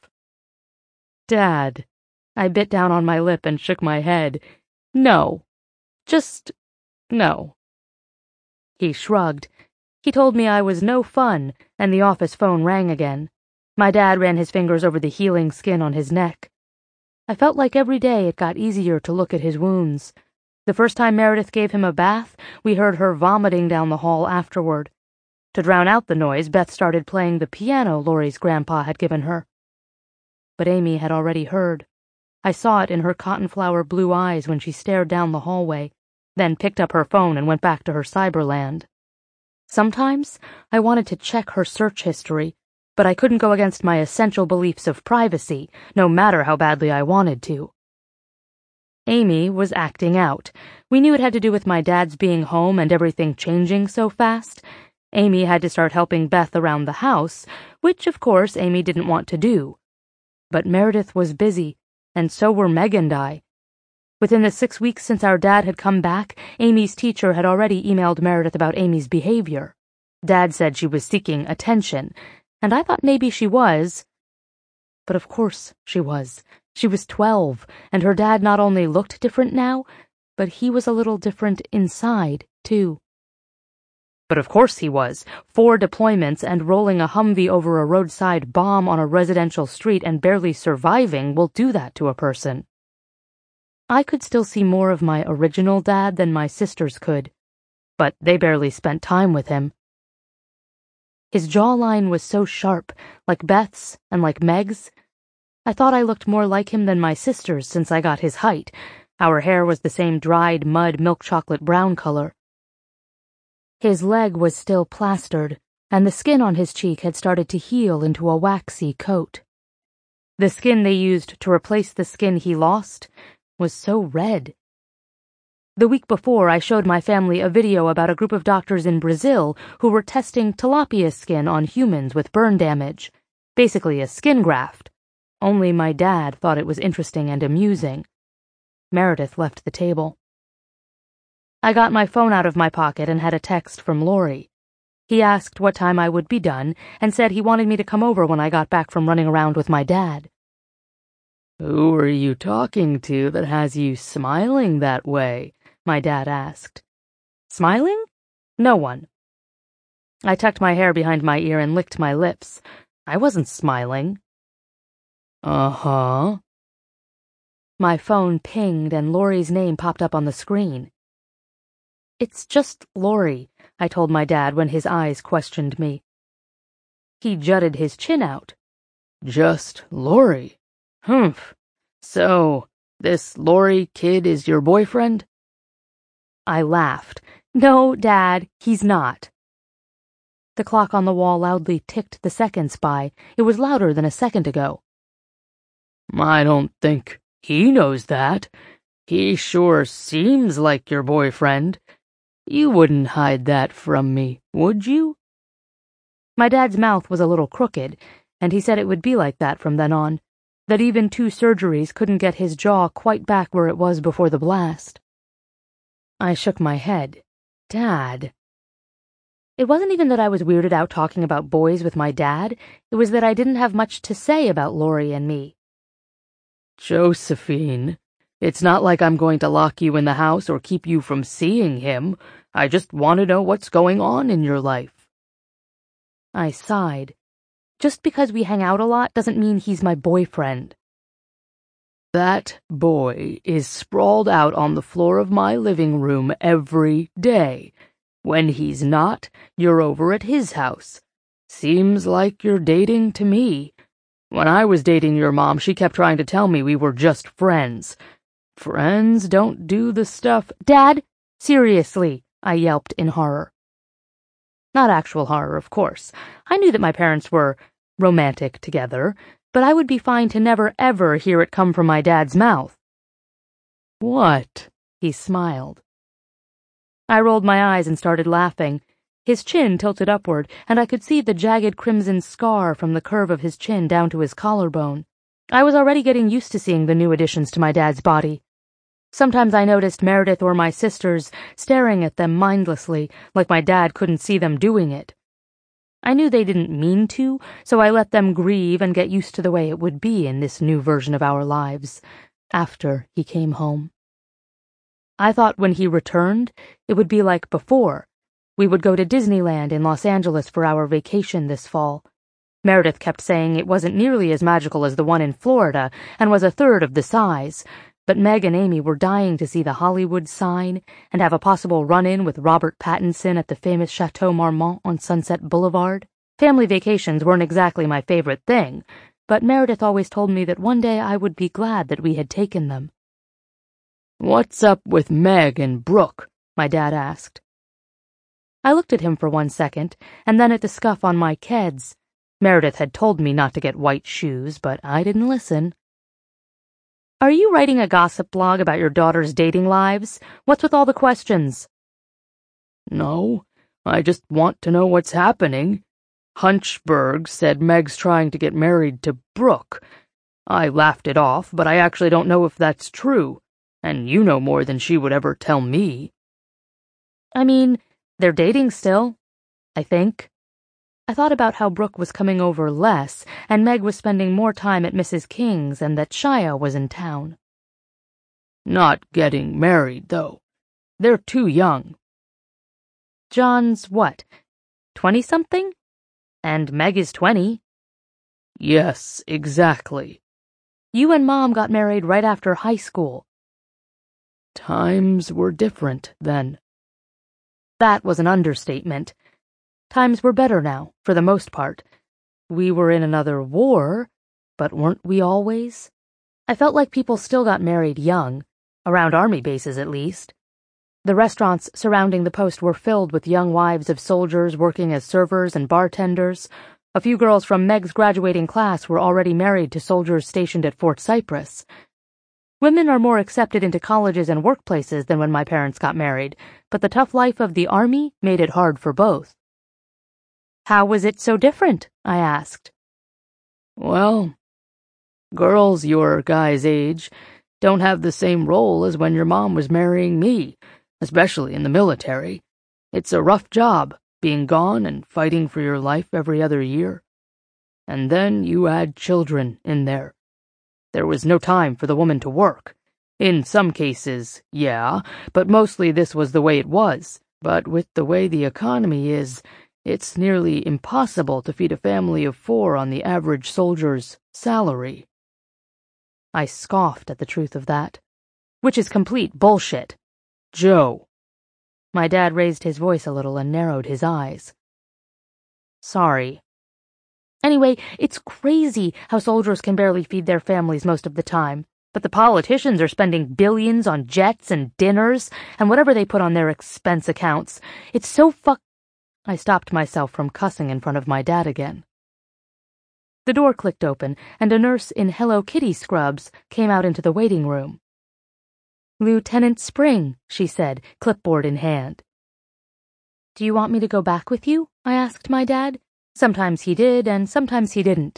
[SPEAKER 2] Dad. I bit down on my lip and shook my head. No. Just no. He shrugged. He told me I was no fun, and the office phone rang again. My dad ran his fingers over the healing skin on his neck. I felt like every day it got easier to look at his wounds. The first time Meredith gave him a bath, we heard her vomiting down the hall afterward. To drown out the noise, Beth started playing the piano Laurie's grandpa had given her. But Amy had already heard. I saw it in her cotton-flower blue eyes when she stared down the hallway, then picked up her phone and went back to her cyberland. Sometimes I wanted to check her search history, but I couldn't go against my essential beliefs of privacy, no matter how badly I wanted to. Amy was acting out. We knew it had to do with my dad's being home and everything changing so fast. Amy had to start helping Beth around the house, which, of course, Amy didn't want to do. But Meredith was busy, and so were Meg and I. Within the 6 weeks since our dad had come back, Amy's teacher had already emailed Meredith about Amy's behavior. Dad said she was seeking attention, and I thought maybe she was. But of course she was. She was 12, and her dad not only looked different now, but he was a little different inside, too. But of course he was. 4 deployments and rolling a Humvee over a roadside bomb on a residential street and barely surviving will do that to a person. I could still see more of my original dad than my sisters could, but they barely spent time with him. His jawline was so sharp, like Beth's and like Meg's. I thought I looked more like him than my sisters since I got his height. Our hair was the same dried mud milk chocolate brown color. His leg was still plastered, and the skin on his cheek had started to heal into a waxy coat. The skin they used to replace the skin he lost was so red. The week before, I showed my family a video about a group of doctors in Brazil who were testing tilapia skin on humans with burn damage, basically a skin graft. Only my dad thought it was interesting and amusing. Meredith left the table. I got my phone out of my pocket and had a text from Laurie. He asked what time I would be done and said he wanted me to come over when I got back from running around with my dad.
[SPEAKER 3] Who are you talking to that has you smiling that way? My dad asked.
[SPEAKER 2] Smiling? No one. I tucked my hair behind my ear and licked my lips. I wasn't smiling.
[SPEAKER 3] Uh-huh.
[SPEAKER 2] My phone pinged and Laurie's name popped up on the screen. It's just Lori, I told my dad when his eyes questioned me. He jutted his chin out.
[SPEAKER 3] Just Lori? Humph. So, this Lori kid is your boyfriend?
[SPEAKER 2] I laughed. No, Dad, he's not. The clock on the wall loudly ticked the seconds by. It was louder than a second ago.
[SPEAKER 3] I don't think he knows that. He sure seems like your boyfriend. You wouldn't hide that from me, would you?
[SPEAKER 2] My dad's mouth was a little crooked, and he said it would be like that from then on, that even 2 surgeries couldn't get his jaw quite back where it was before the blast. I shook my head. Dad. It wasn't even that I was weirded out talking about boys with my dad, it was that I didn't have much to say about Lori and me.
[SPEAKER 3] Josephine, it's not like I'm going to lock you in the house or keep you from seeing him. I just want to know what's going on in your life.
[SPEAKER 2] I sighed. Just because we hang out a lot doesn't mean he's my boyfriend.
[SPEAKER 3] That boy is sprawled out on the floor of my living room every day. When he's not, you're over at his house. Seems like you're dating to me. When I was dating your mom, she kept trying to tell me we were just friends. Friends don't do the stuff—
[SPEAKER 2] Dad, seriously, I yelped in horror. Not actual horror, of course. I knew that my parents were romantic together, but I would be fine to never ever hear it come from my dad's mouth.
[SPEAKER 3] What?
[SPEAKER 2] He smiled. I rolled my eyes and started laughing. His chin tilted upward, and I could see the jagged crimson scar from the curve of his chin down to his collarbone. I was already getting used to seeing the new additions to my dad's body. Sometimes I noticed Meredith or my sisters staring at them mindlessly, like my dad couldn't see them doing it. I knew they didn't mean to, so I let them grieve and get used to the way it would be in this new version of our lives, after he came home. I thought when he returned, it would be like before. We would go to Disneyland in Los Angeles for our vacation this fall. Meredith kept saying it wasn't nearly as magical as the one in Florida and was a third of the size, but Meg and Amy were dying to see the Hollywood sign and have a possible run-in with Robert Pattinson at the famous Chateau Marmont on Sunset Boulevard. Family vacations weren't exactly my favorite thing, but Meredith always told me that one day I would be glad that we had taken them.
[SPEAKER 3] What's up with Meg and Brooke?
[SPEAKER 2] My dad asked. I looked at him for 1 second, and then at the scuff on my keds. Meredith had told me not to get white shoes, but I didn't listen. Are you writing a gossip blog about your daughter's dating lives? What's with all the questions?
[SPEAKER 3] No, I just want to know what's happening. Hunchberg said Meg's trying to get married to Brooke. I laughed it off, but I actually don't know if that's true, and you know more than she would ever tell me.
[SPEAKER 2] I mean, they're dating still, I think. I thought about how Brooke was coming over less, and Meg was spending more time at Mrs. King's, and that Shia was in town.
[SPEAKER 3] Not getting married, though. They're too young.
[SPEAKER 2] John's what, 20-something? And Meg is 20.
[SPEAKER 3] Yes, exactly.
[SPEAKER 2] You and Mom got married right after high school.
[SPEAKER 3] Times were different then.
[SPEAKER 2] That was an understatement. Times were better now, for the most part. We were in another war, but weren't we always? I felt like people still got married young, around army bases at least. The restaurants surrounding the post were filled with young wives of soldiers working as servers and bartenders. A few girls from Meg's graduating class were already married to soldiers stationed at Fort Cypress. Women are more accepted into colleges and workplaces than when my parents got married, but the tough life of the army made it hard for both. How was it so different? I asked.
[SPEAKER 3] Well, girls your guys' age don't have the same role as when your mom was marrying me, especially in the military. It's a rough job, being gone and fighting for your life every other year. And then you add children in there. There was no time for the woman to work. In some cases, yeah, but mostly this was the way it was. But with the way the economy is, it's nearly impossible to feed a family of 4 on the average soldier's salary.
[SPEAKER 2] I scoffed at the truth of that. Which is complete bullshit.
[SPEAKER 3] Joe.
[SPEAKER 2] My dad raised his voice a little and narrowed his eyes. Sorry. Anyway, it's crazy how soldiers can barely feed their families most of the time, but the politicians are spending billions on jets and dinners and whatever they put on their expense accounts. It's so I stopped myself from cussing in front of my dad again. The door clicked open, and a nurse in Hello Kitty scrubs came out into the waiting room. "Lieutenant Spring," she said, clipboard in hand. "Do you want me to go back with you?" I asked my dad. Sometimes he did, and sometimes he didn't.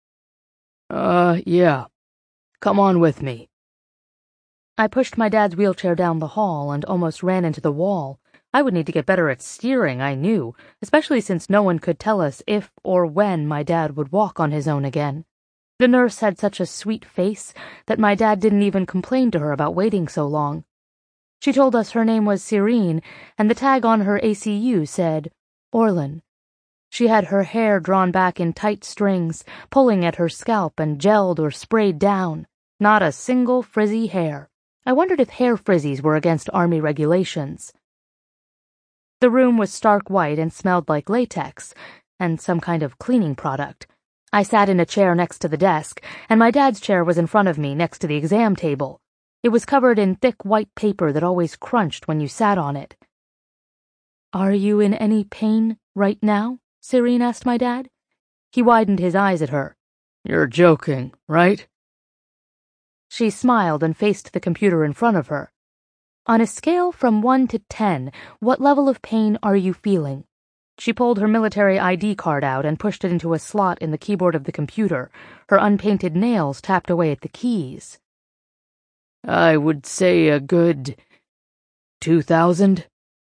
[SPEAKER 3] Yeah. Come on with me."
[SPEAKER 2] I pushed my dad's wheelchair down the hall and almost ran into the wall. I would need to get better at steering, I knew, especially since no one could tell us if or when my dad would walk on his own again. The nurse had such a sweet face that my dad didn't even complain to her about waiting so long. She told us her name was Serene, and the tag on her ACU said, Orlin. She had her hair drawn back in tight strings, pulling at her scalp and gelled or sprayed down. Not a single frizzy hair. I wondered if hair frizzies were against Army regulations. The room was stark white and smelled like latex, and some kind of cleaning product. I sat in a chair next to the desk, and my dad's chair was in front of me next to the exam table. It was covered in thick white paper that always crunched when you sat on it. "Are you in any pain right now?" Serene asked my dad. He widened his eyes at her.
[SPEAKER 3] "You're joking, right?"
[SPEAKER 2] She smiled and faced the computer in front of her. "On a scale from 1 to 10, what level of pain are you feeling?" She pulled her military ID card out and pushed it into a slot in the keyboard of the computer. Her unpainted nails tapped away at the keys.
[SPEAKER 3] "I would say a good 2,000.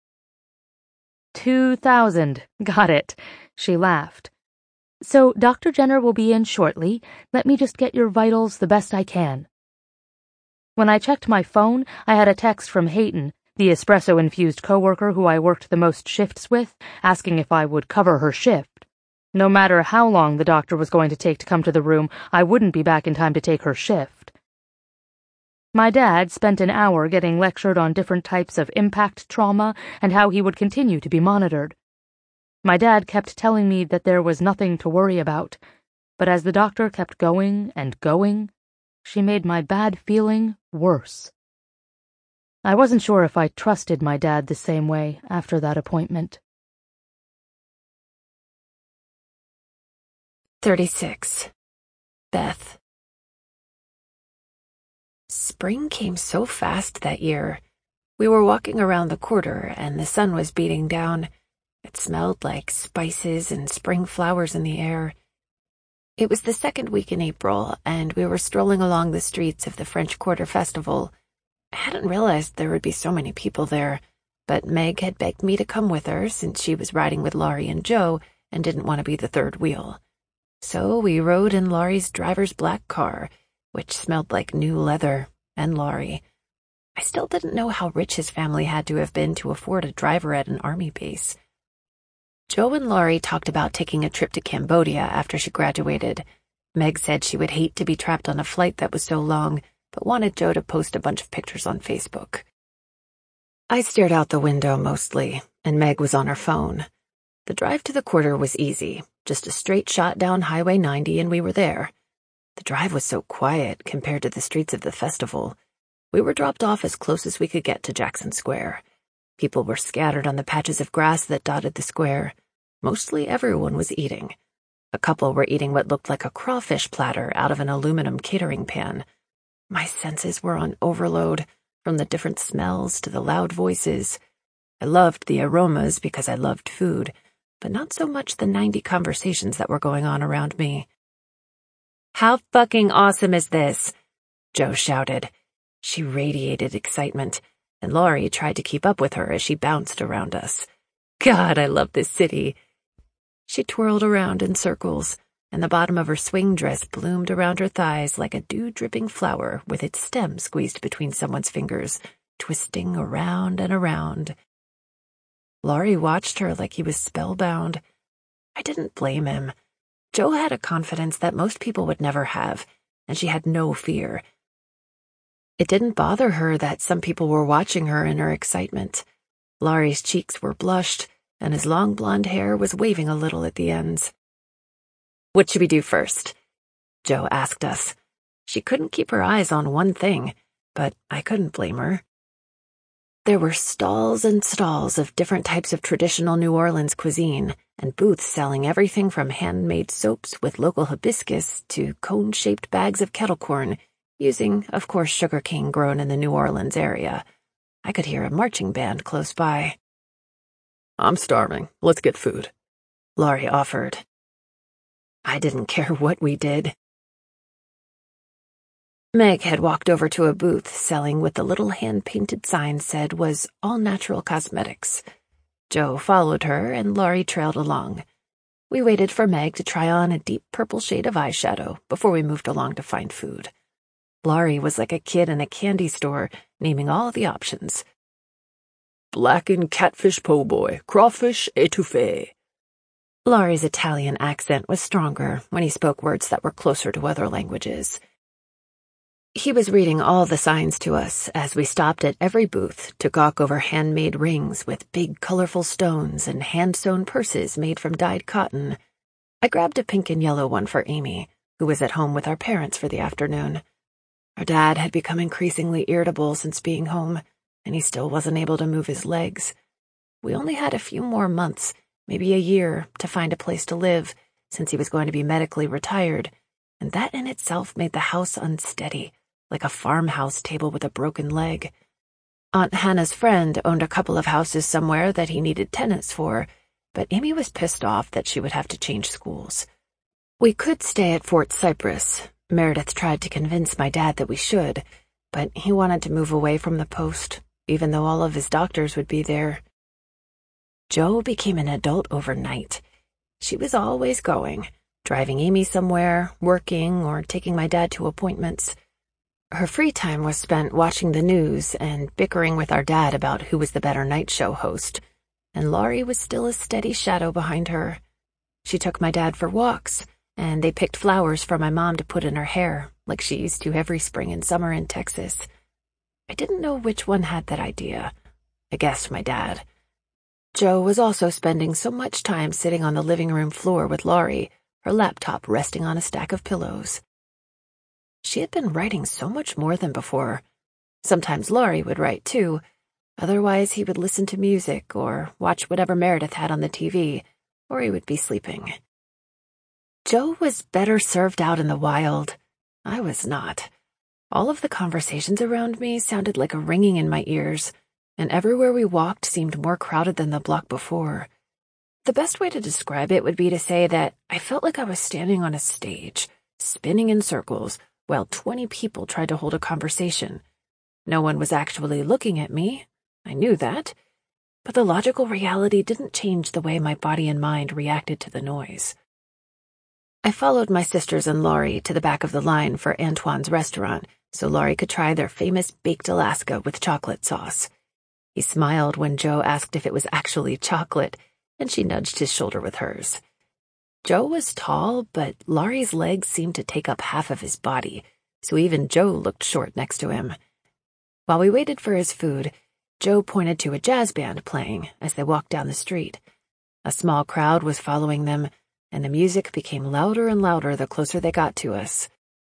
[SPEAKER 2] 2,000. Got it. She laughed. "So Dr. Jenner will be in shortly. Let me just get your vitals the best I can." When I checked my phone, I had a text from Hayton, the espresso-infused coworker who I worked the most shifts with, asking if I would cover her shift. No matter how long the doctor was going to take to come to the room, I wouldn't be back in time to take her shift. My dad spent an hour getting lectured on different types of impact trauma and how he would continue to be monitored. My dad kept telling me that there was nothing to worry about, but as the doctor kept going and going, she made my bad feeling worse. I wasn't sure if I trusted my dad the same way after that appointment.
[SPEAKER 4] 36. Beth. Spring came so fast that year. We were walking around the quarter, and the sun was beating down. It smelled like spices and spring flowers in the air. It was the second week in April, and we were strolling along the streets of the French Quarter Festival. I hadn't realized there would be so many people there, but Meg had begged me to come with her since she was riding with Laurie and Joe and didn't want to be the third wheel. So we rode in Laurie's driver's black car, which smelled like new leather, and Laurie. I still didn't know how rich his family had to have been to afford a driver at an army base. Joe and Laurie talked about taking a trip to Cambodia after she graduated. Meg said she would hate to be trapped on a flight that was so long, but wanted Joe to post a bunch of pictures on Facebook. I stared out the window mostly, and Meg was on her phone. The drive to the quarter was easy, just a straight shot down Highway 90 and we were there. The drive was so quiet compared to the streets of the festival. We were dropped off as close as we could get to Jackson Square. People were scattered on the patches of grass that dotted the square. Mostly everyone was eating. A couple were eating what looked like a crawfish platter out of an aluminum catering pan. My senses were on overload, from the different smells to the loud voices. I loved the aromas because I loved food, but not so much the 90 conversations that were going on around me. "How fucking awesome is this?" Joe shouted. She radiated excitement, and Laurie tried to keep up with her as she bounced around us. "God, I love this city." She twirled around in circles, and the bottom of her swing dress bloomed around her thighs like a dew-dripping flower with its stem squeezed between someone's fingers, twisting around and around. Laurie watched her like he was spellbound. I didn't blame him. Joe had a confidence that most people would never have, and she had no fear. It didn't bother her that some people were watching her in her excitement. Laurie's cheeks were blushed, and his long blonde hair was waving a little at the ends. "What should we do first?" Jo asked us. She couldn't keep her eyes on one thing, but I couldn't blame her. There were stalls and stalls of different types of traditional New Orleans cuisine, and booths selling everything from handmade soaps with local hibiscus to cone-shaped bags of kettle corn, using, of course, sugarcane grown in the New Orleans area. I could hear a marching band close by. "I'm starving. Let's get food," Laurie offered. I didn't care what we did. Meg had walked over to a booth selling what the little hand-painted sign said was all-natural cosmetics. Jo followed her, and Laurie trailed along. We waited for Meg to try on a deep purple shade of eyeshadow before we moved along to find food. Laurie was like a kid in a candy store, naming all the options. "Blackened catfish po' boy, crawfish étouffée." Laurie's Italian accent was stronger when he spoke words that were closer to other languages. He was reading all the signs to us as we stopped at every booth to gawk over handmade rings with big colorful stones and hand-sewn purses made from dyed cotton. I grabbed a pink and yellow one for Amy, who was at home with our parents for the afternoon. Our dad had become increasingly irritable since being home, and he still wasn't able to move his legs. We only had a few more months, maybe a year, to find a place to live, since he was going to be medically retired, and that in itself made the house unsteady, like a farmhouse table with a broken leg. Aunt Hannah's friend owned a couple of houses somewhere that he needed tenants for, but Amy was pissed off that she would have to change schools. We could stay at Fort Cypress. Meredith tried to convince my dad that we should, but he wanted to move away from the post, even though all of his doctors would be there. Jo became an adult overnight. She was always going, driving Amy somewhere, working, or taking my dad to appointments. Her free time was spent watching the news and bickering with our dad about who was the better night show host, and Laurie was still a steady shadow behind her. She took my dad for walks, and they picked flowers for my mom to put in her hair, like she used to every spring and summer in Texas. I didn't know which one had that idea. I guessed my dad. Jo was also spending so much time sitting on the living room floor with Laurie, her laptop resting on a stack of pillows. She had been writing so much more than before. Sometimes Laurie would write too. Otherwise, he would listen to music or watch whatever Meredith had on the TV, or he would be sleeping. Jo was better served out in the wild. I was not. All of the conversations around me sounded like a ringing in my ears, and everywhere we walked seemed more crowded than the block before. The best way to describe it would be to say that I felt like I was standing on a stage, spinning in circles, while 20 people tried to hold a conversation. No one was actually looking at me. I knew that. But the logical reality didn't change the way my body and mind reacted to the noise. I followed my sisters and Laurie to the back of the line for Antoine's restaurant so Laurie could try their famous baked Alaska with chocolate sauce. He smiled when Jo asked if it was actually chocolate, and she nudged his shoulder with hers. Jo was tall, but Laurie's legs seemed to take up half of his body, so even Jo looked short next to him. While we waited for his food, Jo pointed to a jazz band playing as they walked down the street. A small crowd was following them, and the music became louder and louder the closer they got to us.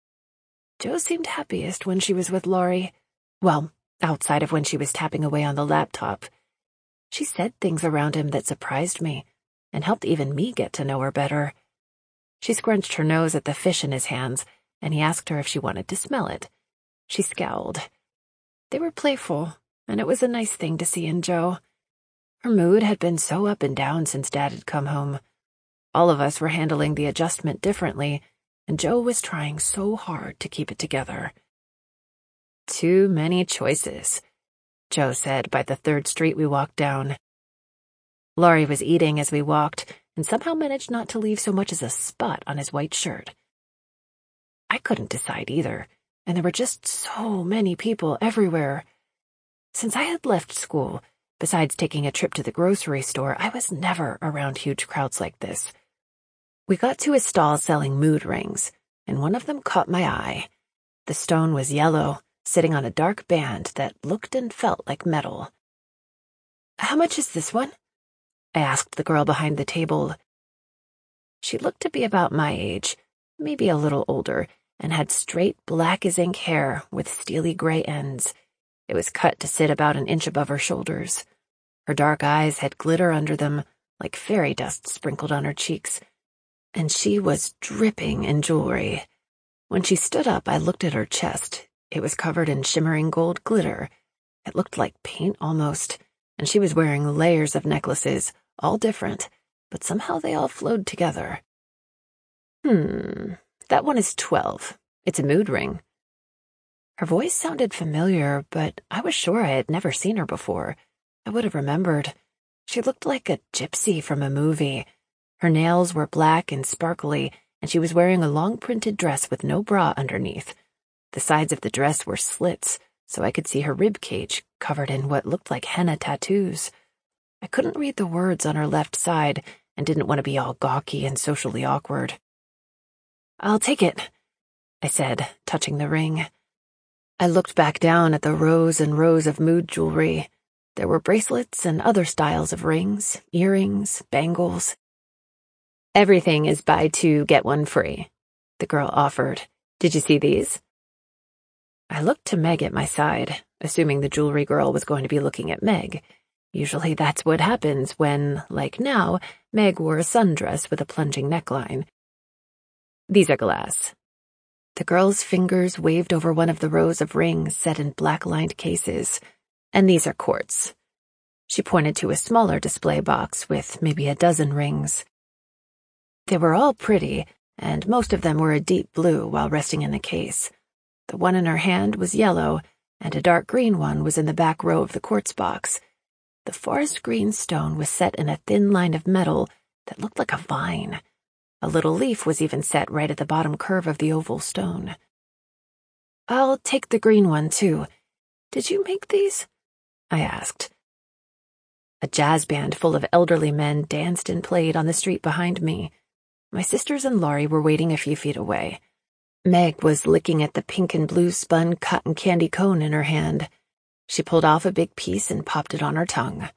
[SPEAKER 4] Jo seemed happiest when she was with Laurie. Well, outside of when she was tapping away on the laptop. She said things around him that surprised me, and helped even me get to know her better. She scrunched her nose at the fish in his hands, and he asked her if she wanted to smell it. She scowled. They were playful, and it was a nice thing to see in Jo. Her mood had been so up and down since Dad had come home. All of us were handling the adjustment differently, and Jo was trying so hard to keep it together. "Too many choices," Jo said by the third street we walked down. Laurie was eating as we walked, and somehow managed not to leave so much as a spot on his white shirt. I couldn't decide either, and there were just so many people everywhere. Since I had left school, besides taking a trip to the grocery store, I was never around huge crowds like this. We got to a stall selling mood rings, and one of them caught my eye. The stone was yellow, sitting on a dark band that looked and felt like metal. How much is this one? I asked the girl behind the table. She looked to be about my age, maybe a little older, and had straight black-as-ink hair with steely gray ends. It was cut to sit about an inch above her shoulders. Her dark eyes had glitter under them, like fairy dust sprinkled on her cheeks, and she was dripping in jewelry. When she stood up, I looked at her chest. It was covered in shimmering gold glitter. It looked like paint almost, and she was wearing layers of necklaces, all different, but somehow they all flowed together. That one is 12. It's a mood ring. Her voice sounded familiar, but I was sure I had never seen her before. I would have remembered. She looked like a gypsy from a movie. Her nails were black and sparkly, and she was wearing a long printed dress with no bra underneath. The sides of the dress were slits, so I could see her rib cage, covered in what looked like henna tattoos. I couldn't read the words on her left side and didn't want to be all gawky and socially awkward. "I'll take it," I said, touching the ring. I looked back down at the rows and rows of mood jewelry. There were bracelets and other styles of rings, earrings, bangles. "Everything is buy two, get one free," the girl offered. "Did you see these?" I looked to Meg at my side, assuming the jewelry girl was going to be looking at Meg. Usually that's what happens when, like now, Meg wore a sundress with a plunging neckline. "These are glass." The girl's fingers waved over one of the rows of rings set in black-lined cases. "And these are quartz." She pointed to a smaller display box with maybe a dozen rings. They were all pretty, and most of them were a deep blue while resting in the case. The one in her hand was yellow, and a dark green one was in the back row of the quartz box. The forest green stone was set in a thin line of metal that looked like a vine. A little leaf was even set right at the bottom curve of the oval stone. "I'll take the green one, too. Did you make these?" I asked. A jazz band full of elderly men danced and played on the street behind me. My sisters and Laurie were waiting a few feet away. Meg was licking at the pink and blue spun cotton candy cone in her hand. She pulled off a big piece and popped it on her tongue.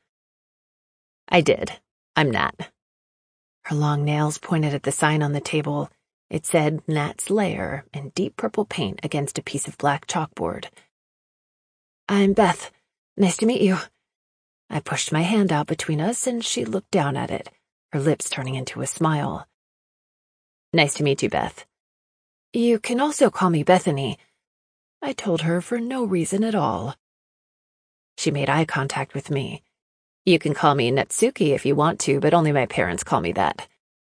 [SPEAKER 4] "I did. I'm Nat." Her long nails pointed at the sign on the table. It said Nat's Lair in deep purple paint against a piece of black chalkboard. "I'm Beth. Nice to meet you." I pushed my hand out between us and she looked down at it, her lips turning into a smile. "Nice to meet you, Beth." "You can also call me Bethany," I told her for no reason at all. She made eye contact with me. "You can call me Natsuki if you want to, but only my parents call me that."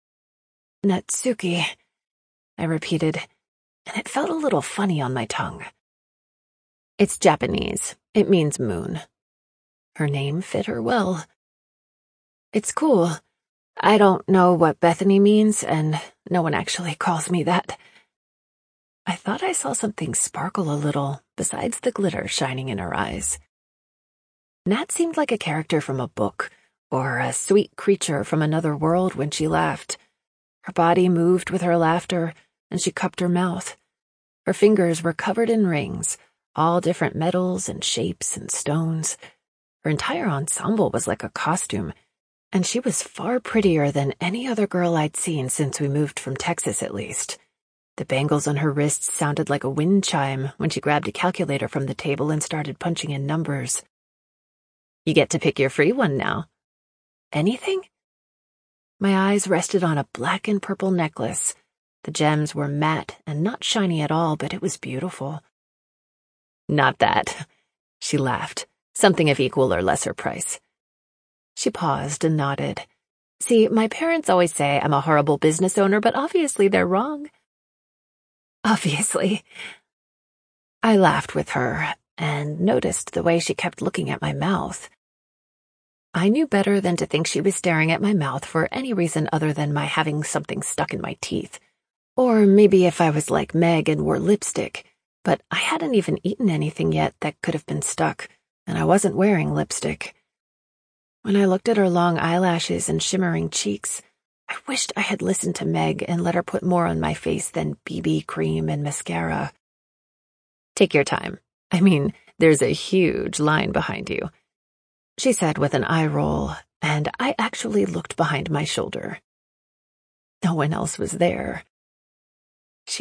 [SPEAKER 4] "Natsuki," I repeated, and it felt a little funny on my tongue. "It's Japanese. It means moon." Her name fit her well. "It's cool. I don't know what Bethany means, and no one actually calls me that." I thought I saw something sparkle a little, besides the glitter shining in her eyes. Nat seemed like a character from a book, or a sweet creature from another world when she laughed. Her body moved with her laughter, and she cupped her mouth. Her fingers were covered in rings, all different metals and shapes and stones. Her entire ensemble was like a costume, and she was far prettier than any other girl I'd seen since we moved from Texas, at least. The bangles on her wrists sounded like a wind chime when she grabbed a calculator from the table and started punching in numbers. "You get to pick your free one now." "Anything?" My eyes rested on a black and purple necklace. The gems were matte and not shiny at all, but it was beautiful. "Not that," she laughed. "Something of equal or lesser price." She paused and nodded. "See, my parents always say I'm a horrible business owner, but obviously they're wrong." "Obviously." I laughed with her and noticed the way she kept looking at my mouth. I knew better than to think she was staring at my mouth for any reason other than my having something stuck in my teeth. Or maybe if I was like Meg and wore lipstick, but I hadn't even eaten anything yet that could have been stuck, and I wasn't wearing lipstick. When I looked at her long eyelashes and shimmering cheeks, I wished I had listened to Meg and let her put more on my face than BB cream and mascara. "Take your time. I mean, there's a huge line behind you." she said with an eye roll, and I actually looked behind my shoulder. No one else was there.